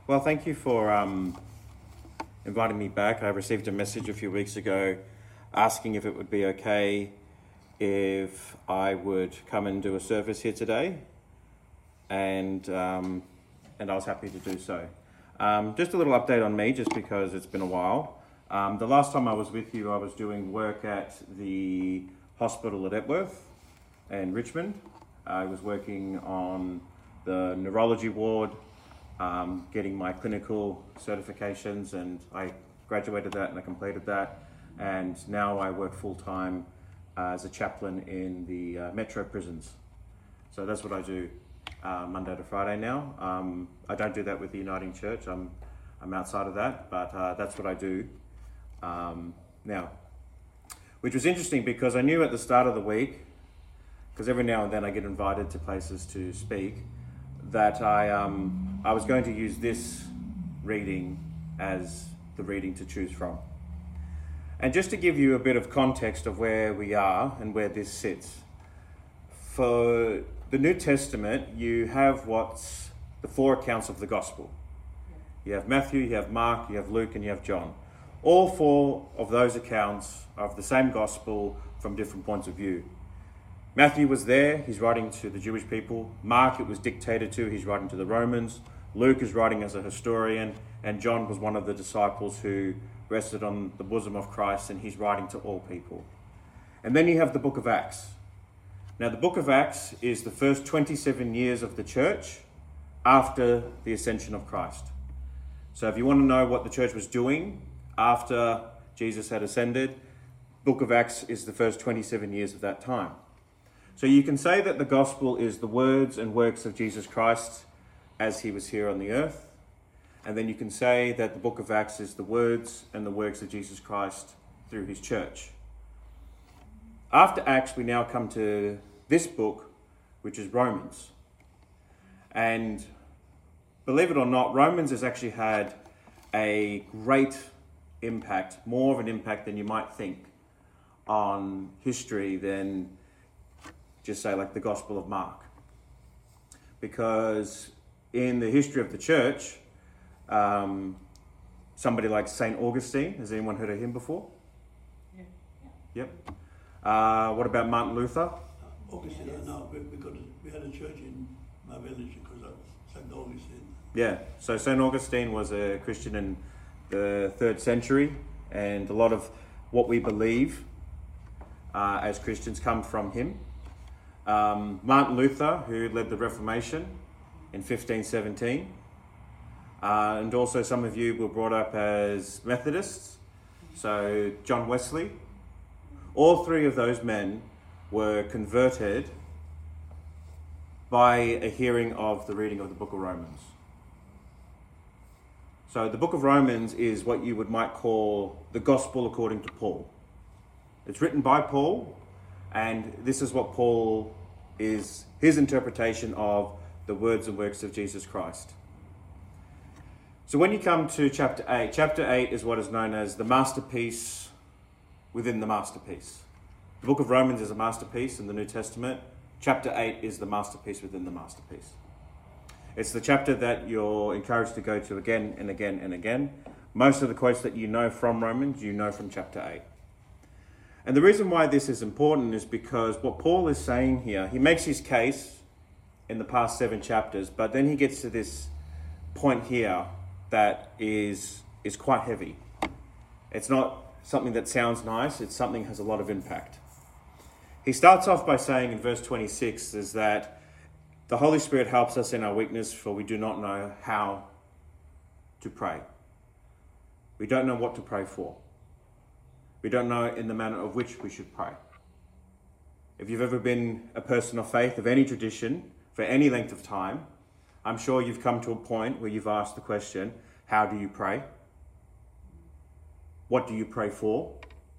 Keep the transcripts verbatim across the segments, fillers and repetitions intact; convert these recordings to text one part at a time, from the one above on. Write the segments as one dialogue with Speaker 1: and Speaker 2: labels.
Speaker 1: Well, thank you for um, inviting me back. I received a message a few weeks ago asking if it would be okay if I would come and do a service here today, and um, and I was happy to do so. Um, just a little update on me, just because it's been a while. Um, the last time I was with you, I was doing work at the hospital at Epworth and Richmond. I was working on the neurology ward, um, getting my clinical certifications, and I graduated that and I completed that. And now I work full-time uh, as a chaplain in the uh, Metro prisons. So that's what I do uh, Monday to Friday now. Um, I don't do that with the Uniting Church. I'm I'm outside of that, but uh, that's what I do um, now. Which was interesting because I knew at the start of the week, because every now and then I get invited to places to speak, that I um, I was going to use this reading as the reading to choose from. And just to give you a bit of context of where we are and where this sits, for the New Testament, you have what's the four accounts of the gospel. You have Matthew, you have Mark, you have Luke, and you have John. All four of those accounts are of the same gospel from different points of view. Matthew was there, he's writing to the Jewish people. Mark, it was dictated to, he's writing to the Romans. Luke is writing as a historian, and John was one of the disciples who rested on the bosom of Christ, and he's writing to all people. And then you have the book of Acts. Now, the book of Acts is the first twenty-seven years of the church after the ascension of Christ. So if you want to know what the church was doing after Jesus had ascended, book of Acts is the first twenty-seven years of that time. So you can say that the gospel is the words and works of Jesus Christ as he was here on the earth. And then you can say that the book of Acts is the words and the works of Jesus Christ through his church. After Acts, we now come to this book, which is Romans. And believe it or not, Romans has actually had a great impact, more of an impact than you might think, on history than just say like the Gospel of Mark. Because in the history of the church, um, somebody like Saint Augustine, has anyone heard of him before?
Speaker 2: Yeah.
Speaker 1: Yep. Uh, what about Martin Luther?
Speaker 3: Augustine, no, we, we, got a, we had a church in my village because of Saint Augustine.
Speaker 1: Yeah, so Saint Augustine was a Christian in the third century, and a lot of what we believe uh, as Christians come from him. Um, Martin Luther, who led the Reformation in fifteen seventeen, uh, and also some of you were brought up as Methodists, so John Wesley. All three of those men were converted by a hearing of the reading of the book of Romans. So the book of Romans is what you would might call the gospel according to Paul. It's written by Paul, and this is what Paul is, his interpretation of the words and works of Jesus Christ. So when you come to chapter eight, chapter eight is what is known as the masterpiece within the masterpiece. The book of Romans is a masterpiece in the New Testament. Chapter eight is the masterpiece within the masterpiece. It's the chapter that you're encouraged to go to again and again and again. Most of the quotes that you know from Romans, you know from chapter eight. And the reason why this is important is because what Paul is saying here, he makes his case in the past seven chapters, but then he gets to this point here that is, is quite heavy. It's not something that sounds nice, it's something that has a lot of impact. He starts off by saying in verse twenty-six is that the Holy Spirit helps us in our weakness, for we do not know how to pray. We don't know what to pray for. We don't know in the manner of which we should pray. If you've ever been a person of faith, of any tradition, for any length of time, I'm sure you've come to a point where you've asked the question, how do you pray? What do you pray for?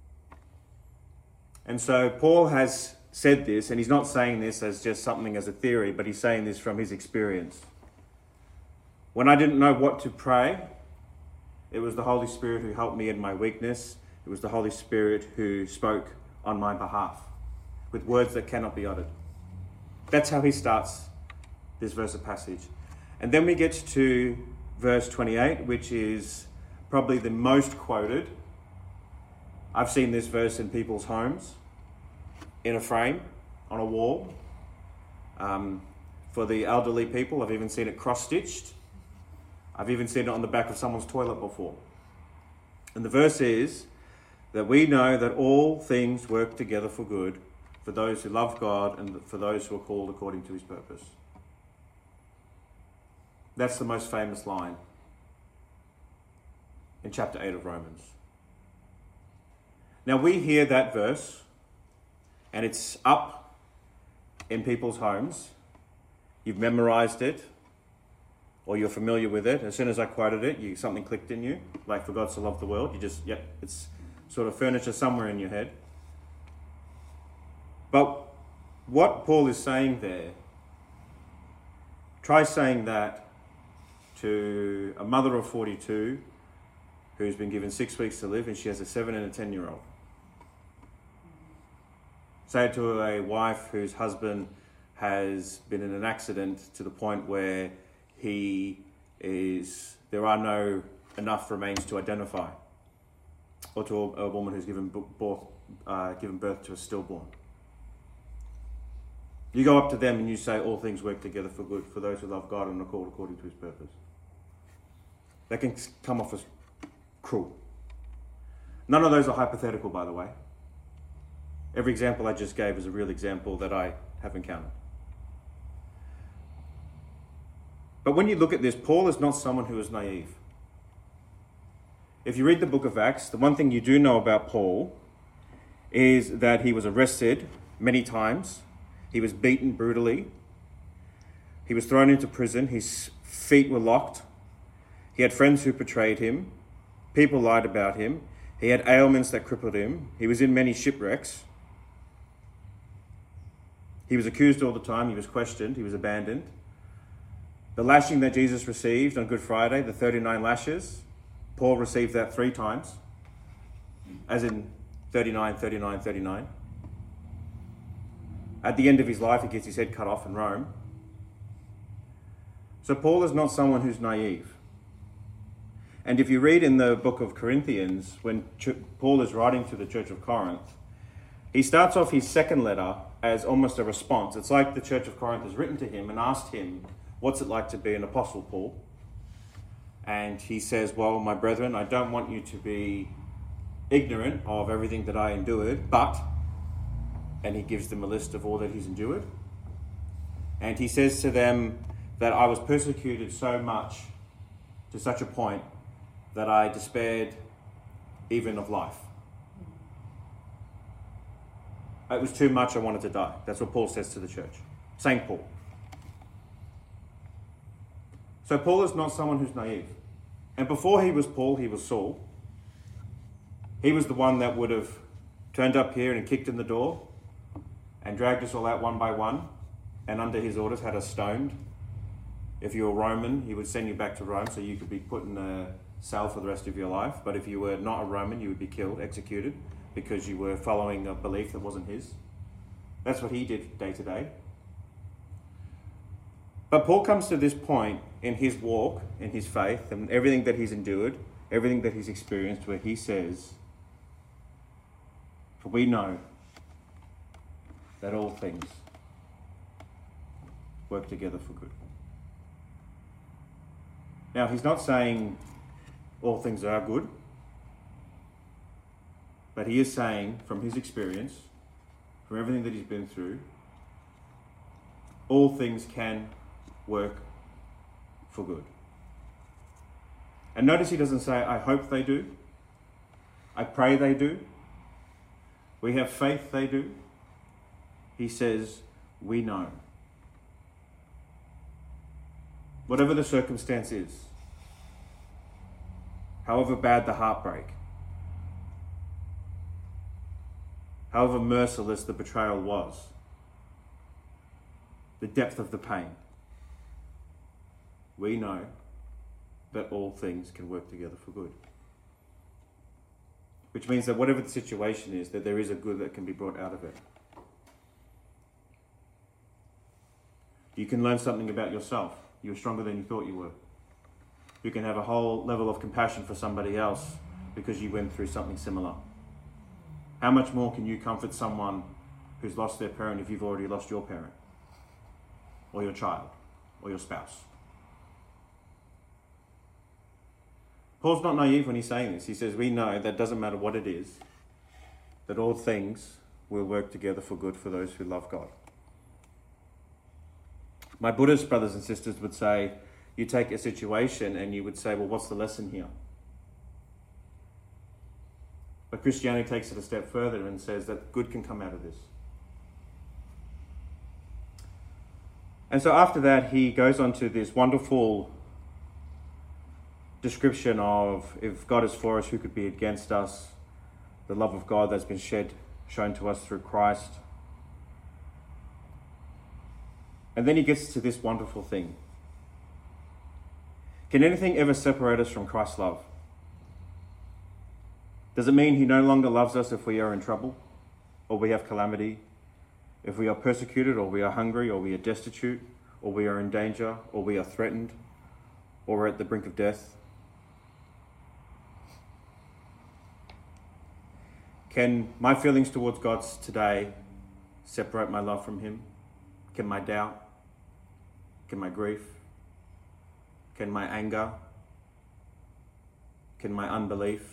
Speaker 1: And so Paul has said this, and he's not saying this as just something as a theory, but he's saying this from his experience. When I didn't know what to pray, it was the Holy Spirit who helped me in my weakness. It was the Holy Spirit who spoke on my behalf with words that cannot be uttered. That's how he starts this verse of passage. And then we get to verse twenty-eight, which is probably the most quoted. I've seen this verse in people's homes, in a frame, on a wall. Um, for the elderly people, I've even seen it cross-stitched. I've even seen it on the back of someone's toilet before. And the verse is that we know that all things work together for good for those who love God and for those who are called according to his purpose. That's the most famous line in chapter eight of Romans. Now we hear that verse and it's up in people's homes. You've memorized it or you're familiar with it. As soon as I quoted it, you, something clicked in you, like for God so loved the world. You just, yep, it's sort of furniture somewhere in your head. But what Paul is saying there, try saying that to a mother of forty-two who's been given six weeks to live and she has a seven and a ten year old. Say it to a wife whose husband has been in an accident to the point where he is, there are no enough remains to identify. Or to a, a woman who's given, birth, uh, given birth to a stillborn. You go up to them and you say all things work together for good for those who love God and are called according to his purpose. That can come off as cruel. None of those are hypothetical, by the way. Every example I just gave is a real example that I have encountered. But when you look at this, Paul is not someone who is naive. If you read the book of Acts, the one thing you do know about Paul is that he was arrested many times. He was beaten brutally. He was thrown into prison. His feet were locked. He had friends who betrayed him. People lied about him. He had ailments that crippled him. He was in many shipwrecks. He was accused all the time. He was questioned. He was abandoned. The lashing that Jesus received on Good Friday, the thirty-nine lashes, Paul received that three times, as in thirty-nine, thirty-nine, thirty-nine. At the end of his life, he gets his head cut off in Rome. So Paul is not someone who's naive. And if you read in the book of Corinthians, when Ch- Paul is writing to the church of Corinth, he starts off his second letter as almost a response. It's like the church of Corinth has written to him and asked him, what's it like to be an apostle, Paul? And he says, well, my brethren, I don't want you to be ignorant of everything that I endured, but, and he gives them a list of all that he's endured. And he says to them that I was persecuted so much, to such a point, that I despaired even of life. It was too much, I wanted to die. That's what Paul says to the church. Saint Paul. So Paul is not someone who's naive. And before he was Paul, he was Saul. He was the one that would have turned up here and kicked in the door and dragged us all out one by one, and under his orders had us stoned. If you were Roman, he would send you back to Rome so you could be put in a cell for the rest of your life. But if you were not a Roman, you would be killed, executed, because you were following a belief that wasn't his. That's what he did day to day. But Paul comes to this point in his walk, in his faith, and everything that he's endured, everything that he's experienced, where he says, for we know that all things work together for good. Now, he's not saying all things are good, but he is saying from his experience, from everything that he's been through, all things can work for good. And notice he doesn't say, I hope they do. I pray they do. We have faith they do. He says, we know. Whatever the circumstance is, however bad the heartbreak, however merciless the betrayal was, the depth of the pain, we know that all things can work together for good. Which means that whatever the situation is, that there is a good that can be brought out of it. You can learn something about yourself. You're stronger than you thought you were. who can have a whole level of compassion for somebody else because you went through something similar? How much more can you comfort someone who's lost their parent if you've already lost your parent, or your child, or your spouse? Paul's not naive when he's saying this. He says, we know that doesn't matter what it is, that all things will work together for good for those who love God. My Buddhist brothers and sisters would say, you take a situation and you would say, well, what's the lesson here? But Christianity takes it a step further and says that good can come out of this. And so after that, he goes on to this wonderful description of, if God is for us, who could be against us? The love of God that's been shed, shown to us through Christ. And then he gets to this wonderful thing. Can anything ever separate us from Christ's love? Does it mean he no longer loves us if we are in trouble, or we have calamity, if we are persecuted, or we are hungry, or we are destitute, or we are in danger, or we are threatened, or we're at the brink of death? Can my feelings towards God today separate my love from him? Can my doubt? Can my grief? Can my anger? Can my unbelief?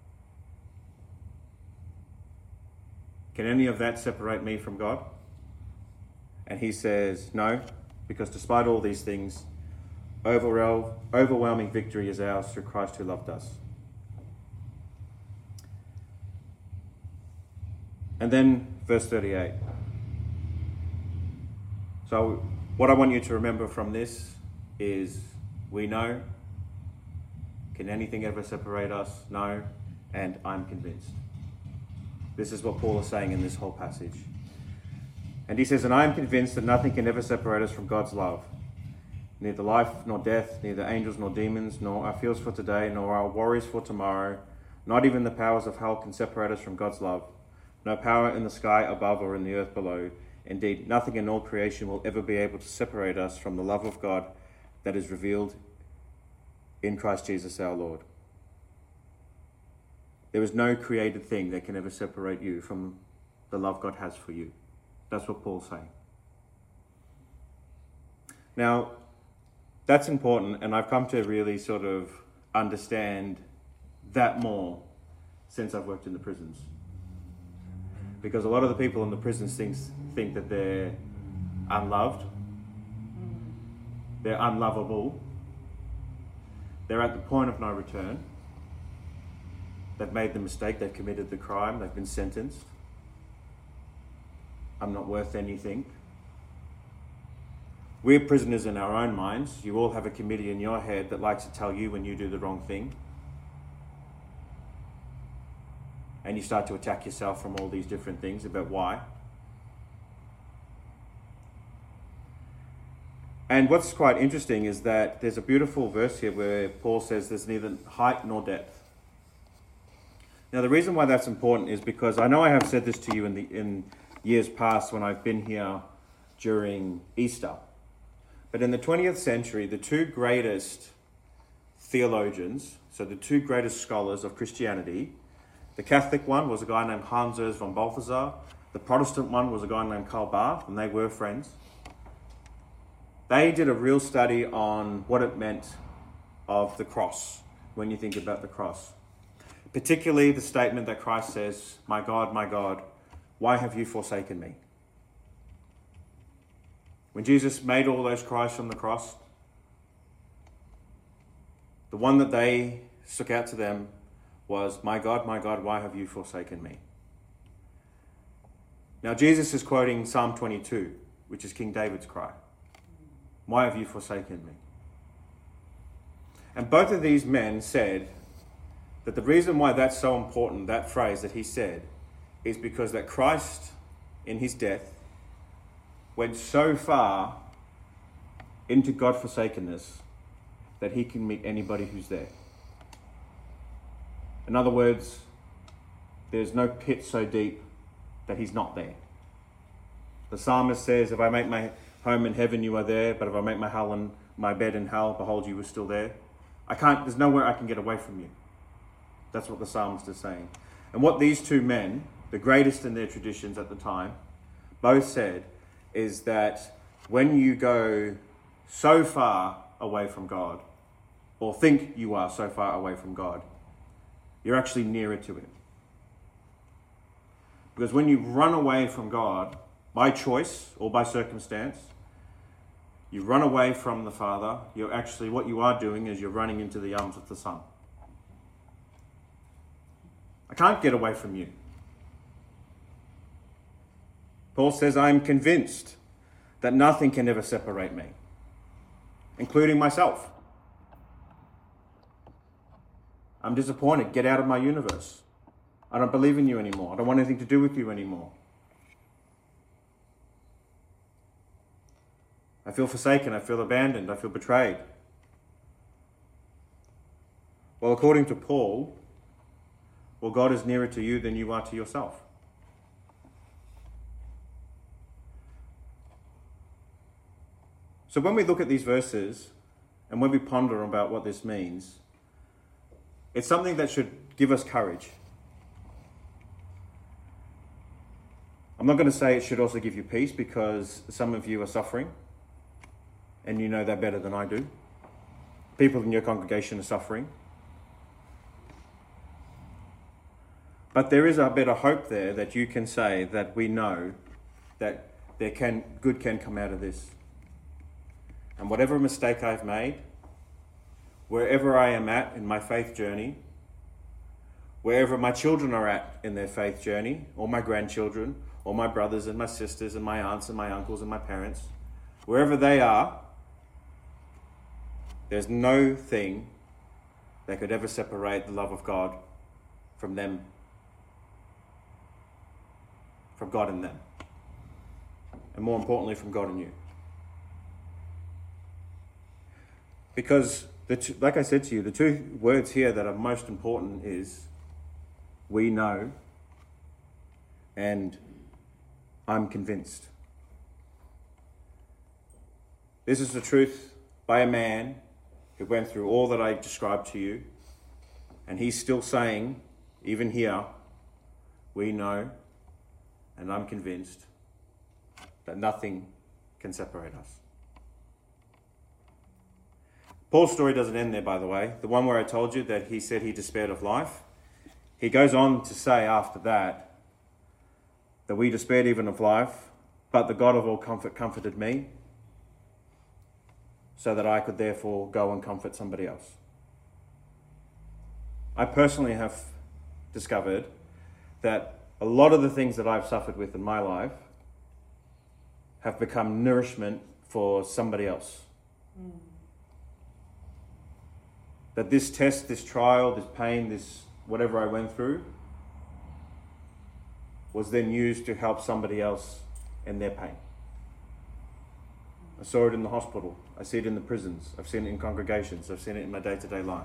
Speaker 1: Can any of that separate me from God? And he says, no, because despite all these things, overwhelming victory is ours through Christ who loved us. And then verse thirty-eight. So what I want you to remember from this is, we know. Can anything ever separate us? No. And I'm convinced. This is what Paul is saying in this whole passage. And he says, and I am convinced that nothing can ever separate us from God's love. Neither life nor death, neither angels nor demons, nor our fears for today, nor our worries for tomorrow, not even the powers of hell can separate us from God's love. No power in the sky above or in the earth below. Indeed, nothing in all creation will ever be able to separate us from the love of God that is revealed in Christ Jesus our Lord. There is no created thing that can ever separate you from the love God has for you. That's what Paul's saying. Now, that's important, and I've come to really sort of understand that more since I've worked in the prisons. Because a lot of the people in the prisons think, think that they're unloved, they're unlovable, they're at the point of no return, they've made the mistake, they've committed the crime, they've been sentenced. I'm not worth anything. We're prisoners in our own minds. You all have a committee in your head that likes to tell you when you do the wrong thing. And you start to attack yourself from all these different things about why. And what's quite interesting is that there's a beautiful verse here where Paul says there's neither height nor depth. Now the reason why that's important is because I know I have said this to you in the in years past when I've been here during Easter. But in the twentieth century, the two greatest theologians, so the two greatest scholars of Christianity, the Catholic one was a guy named Hans Urs von Balthasar. The Protestant one was a guy named Karl Barth, and they were friends. They did a real study on what it meant of the cross when you think about the cross. Particularly the statement that Christ says, "My God, my God, why have you forsaken me?" When Jesus made all those cries from the cross, the one that they stuck out to them was, "My God, my God, why have you forsaken me?" Now Jesus is quoting Psalm twenty-two, which is King David's cry. "Why have you forsaken me?" And both of these men said that the reason why that's so important, that phrase that he said, is because that Christ, in his death, went so far into God-forsakenness that he can meet anybody who's there. In other words, there's no pit so deep that he's not there. The psalmist says, "If I make my home in heaven, you are there, but if I make my hell in my bed in hell, behold, you are still there." I can't, there's nowhere I can get away from you. That's what the psalmist is saying. And what these two men, the greatest in their traditions at the time, both said is that when you go so far away from God, or think you are so far away from God, you're actually nearer to him. Because when you run away from God by choice or by circumstance, you run away from the Father, you're actually, what you are doing is you're running into the arms of the Son. I can't get away from you. Paul says, I am convinced that nothing can ever separate me, including myself. I'm disappointed. Get out of my universe. I don't believe in you anymore. I don't want anything to do with you anymore. I feel forsaken. I feel abandoned. I feel betrayed. Well, according to Paul, well, God is nearer to you than you are to yourself. So when we look at these verses and when we ponder about what this means, it's something that should give us courage. I'm not going to say it should also give you peace, because some of you are suffering and you know that better than I do. People in your congregation are suffering. But there is a bit of hope there that you can say that we know that there can good can come out of this. And whatever mistake I've made, wherever I am at in my faith journey, wherever my children are at in their faith journey, or my grandchildren, or my brothers and my sisters and my aunts and my uncles and my parents, wherever they are, there's no thing that could ever separate the love of God from them, from God in them, and more importantly, from God in you. Because, the two, like I said to you, the two words here that are most important is, we know, and I'm convinced. This is the truth by a man who went through all that I described to you, and he's still saying, even here, we know, and I'm convinced that nothing can separate us. Paul's story doesn't end there, by the way. The one where I told you that he said he despaired of life. He goes on to say after that, that we despaired even of life, but the God of all comfort comforted me, so that I could therefore go and comfort somebody else. I personally have discovered that a lot of the things that I've suffered with in my life have become nourishment for somebody else. Mm. That this test, this trial, this pain, this whatever I went through was then used to help somebody else in their pain. I saw it in the hospital. I see it in the prisons. I've seen it in congregations. I've seen it in my day-to-day life.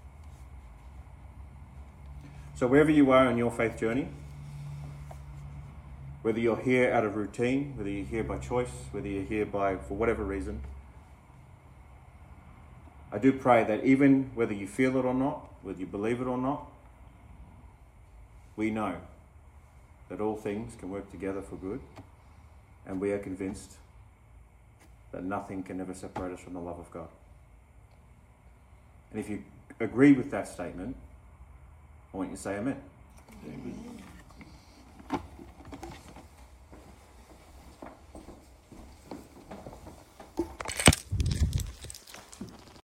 Speaker 1: So wherever you are in your faith journey, whether you're here out of routine, whether you're here by choice, whether you're here by for whatever reason, I do pray that even whether you feel it or not, whether you believe it or not, we know that all things can work together for good, and we are convinced that nothing can ever separate us from the love of God. And if you agree with that statement, I want you to say amen.
Speaker 3: Amen.